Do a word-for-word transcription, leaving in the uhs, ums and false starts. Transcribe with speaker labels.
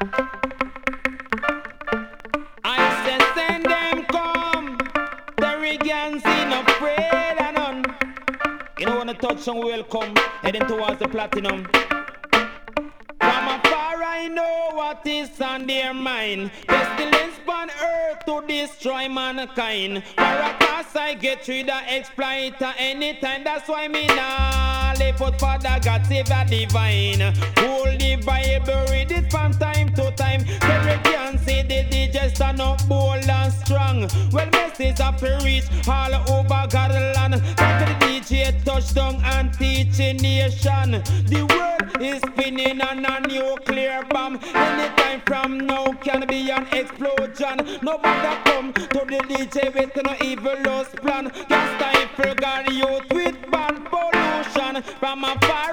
Speaker 1: I say send them come. The Riggans in afraid and none. You know when the touch song will come, heading towards the platinum. From afar I know what is on their mind. Pestilence on earth to destroy mankind. For a pass I get rid of exploiter anytime. That's why me nah live out Father God save the divine. Hold the Bible, read it from time to time. Every can say the D J stand up bold and strong. Well message have to reach all over Godland. After the D J touchdown and teach a nation. The world is spinning on a nuclear bomb. Anytime from now can be an explosion. Nobody come to the D J with no evil lost plan. Just stifle God youth with bad pollution. From afar